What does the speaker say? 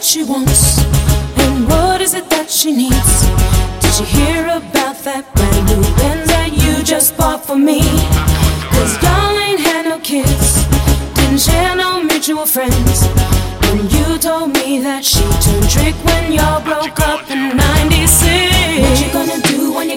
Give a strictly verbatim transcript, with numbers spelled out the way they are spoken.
she wants? And what is it that she needs? Did you hear about that brand new Benz that you just bought for me? Cause y'all ain't had no kids, didn't share no mutual friends. When you told me that she turned trick when y'all broke up in ninety-six. What you gonna do?